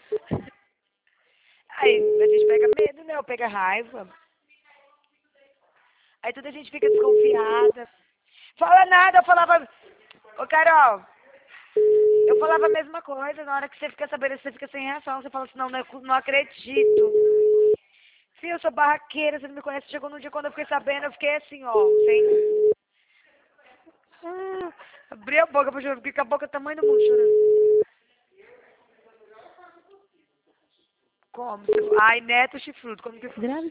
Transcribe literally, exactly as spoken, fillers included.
Aí a gente pega medo, né? Ou pega raiva. Aí toda a gente fica desconfiada. Fala nada, eu falava. Ô, Carol, eu falava a mesma coisa. Na hora que você fica sabendo, você fica sem reação. Você fala assim, não, não, ac- não acredito. Sim, eu sou barraqueira, você não me conhece. Chegou num dia quando eu fiquei sabendo, eu fiquei assim, ó, sem. Ah, abri a boca pra chorar, fiquei com a boca do tamanho do mundo chorando. Como? Você- Ai, neto chifrudo, como que foi? Grave